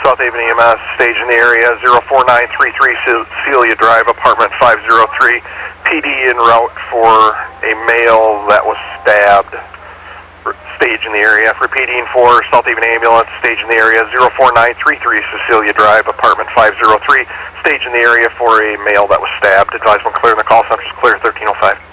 South Haven EMS, stage in the area, 04933 Celia Drive, apartment 503. PD en route for a male that was stabbed. Stage in the area. Repeating for South Haven Ambulance, stage in the area, 04933 Cecilia Drive, apartment 503. Stage in the area for a male that was stabbed. Advise when clear in the call center is clear 1305.